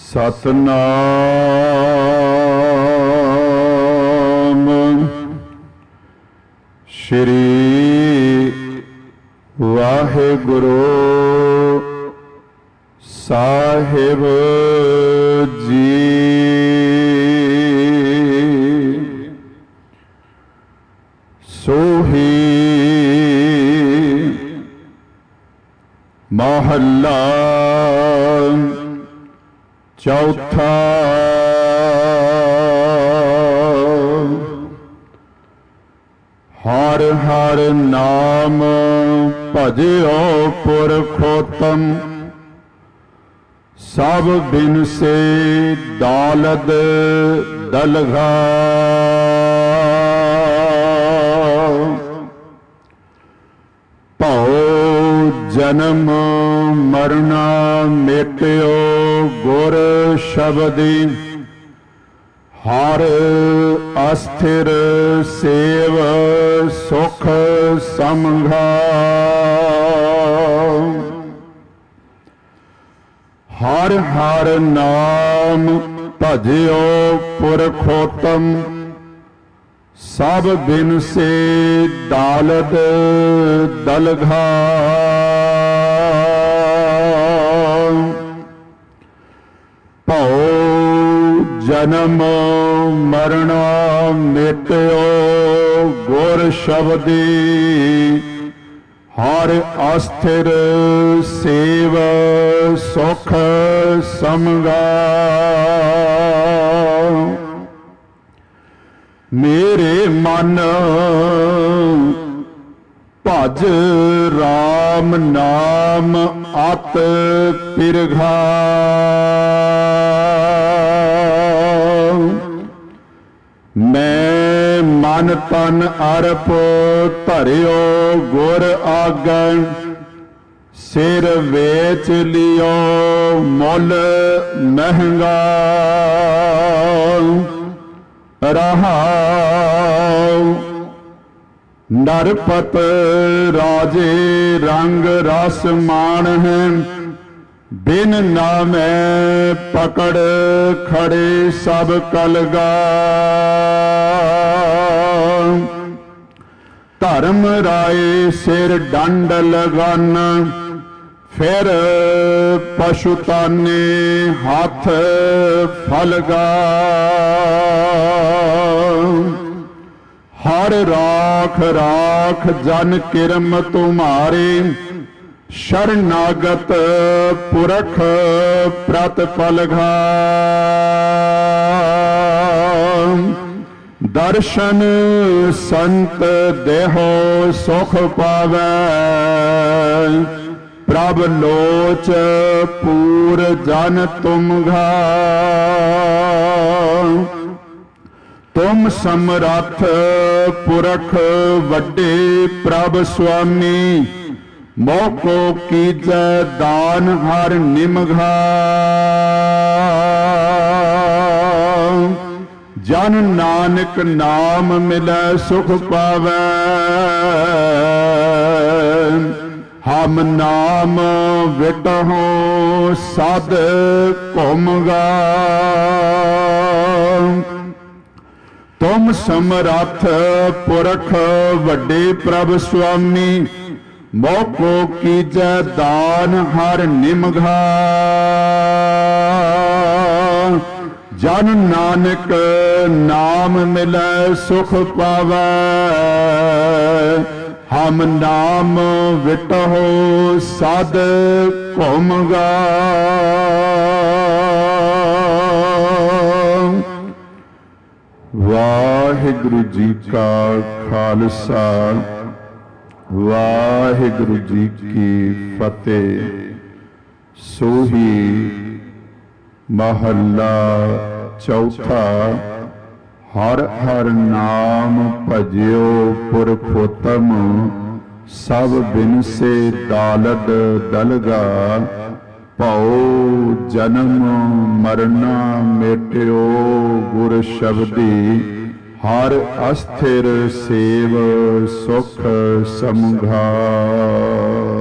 ਸਤਨਾਮ ਸ਼੍ਰੀ ਵਾਹਿਗੁਰੂ ਸਾਹਿਬ ਜੀ। ਸੋਹੀ ਮਹੱਲਾ ਚੌਥਾ। ਹਰ ਹਰ ਨਾਮ ਭਜਿਓ ਪੁਰਖੋਤਮ, ਸਭ ਬਿਨ ਸੇ ਦੌਲਤ ਦਲਘਾ। ਭਉ ਜਨਮ ਮਰਨਾ ਮੇਟਿਓ ਗੁਰ ਸ਼ਬਦੀ, ਹਰ ਅਸਥਿਰ ਸੇਵ ਸੁਖ ਸਮਘਾ। ਹਰ ਹਰ ਨਾਮ ਭਜਿਓ ਪੁਰਖੋਤਮ, ਸਭ ਬਿਨ ਸੇ ਦੌਲਤ ਦਲਘਾ। ਭਉ ਜਨਮ ਮਰਣਾ ਮੇਟਿਓ ਗੁਰ ਸ਼ਬਦੀ, ਹਰ ਅਸਥਿਰ ਸੇਵ ਸੁਖ ਸਮਘਾ। ਮੇਰੇ ਮਨ ਭਜ ਰਾਮ ਨਾਮ ਅਤ ਪਿਰਘਾ। ਮੈਂ ਮਨ ਤਨ ਅਰਪ ਧਰਿਓ ਗੁਰ ਆਗਨ, ਸਿਰ ਵੇਚ ਲਿਓ ਮੁੱਲ ਮਹਿੰਗਾ। ਰਹਾਉ ਨਰਪਤ ਰਾਜੇ ਰੰਗ ਰਸ ਮਾਣ ਹੈ, ਬਿਨ ਨਾਮੈ ਪਕੜ ਖੜੇ ਸਭ ਕਲਗਾ। ਧਰਮ ਰਾਏ ਸਿਰ ਡੰਡ ਲਗਨ, ਫਿਰ ਪਸ਼ੂਤਾਨੇ ਹੱਥ ਫਲਗਾ। ਹਰ ਰਾਖ ਰਾਖ ਜਨ ਕਿਰਮ ਤੁਮਾਰੇ, ਸ਼ਰਨਾਗਤ ਪੁਰਖ ਪ੍ਰਤਪਲਘਾ। ਦਰਸ਼ਨ ਸੰਤ ਦੇਹੋ ਸੁਖ ਪਾਵੈ, ਪ੍ਰਭ ਲੋਚ ਪੂਰ ਜਨ ਤੁਮਘਾ। ਤੁਮ ਸਮਰੱਥ ਪੁਰਖ ਵੱਡੇ ਪ੍ਰਭ ਸੁਆਮੀ, ਮੋਕੋ ਕੀਜੈ ਦਾਨ ਹਰ ਨਿਮਘਾ। ਜਨ ਨਾਨਕ ਨਾਮ ਮਿਲੈ ਸੁਖ ਪਾਵੈ, ਹਮ ਨਾਮ ਵਿਟਹੁ ਸਦ ਘੁਮਗਾ। ਤੁਮ ਸਮਰੱਥ ਪੁਰਖ ਵੱਡੇ ਪ੍ਰਭ ਸੁਆਮੀ, ਮੋਕੋ ਕੀਜੈ ਦਾਨ ਹਰ ਨਿਮਘਾ। ਜਨ ਨਾਨਕ ਨਾਮ ਮਿਲੈ ਸੁਖ ਪਾਵੈ, ਹਮ ਨਾਮ ਵਿਟਹੁ ਸਦ ਘੁਮਗਾ। ਵਾਹਿਗੁਰੂ ਜੀ ਕਾ ਖਾਲਸਾ, ਵਾਹਿਗੁਰੂ ਜੀ ਕੀ ਫਤਿਹ। ਸੋਹੀ ਮਹੱਲਾ ਚੌਥਾ। ਹਰ ਹਰ ਨਾਮ ਭਜਿਓ ਪੁਰਖੋਤਮ, ਸਭ ਬਿਨ ਸੇ ਦੌਲਤ ਦਲਘਾ। ਭਉ ਜਨਮ ਮਰਨਾ ਮੇਟਿਓ ਗੁਰ ਸ਼ਬਦੀ, ਹਰ ਅਸਥਿਰ ਸੇਵ ਸੁਖ ਸਮਘਾ।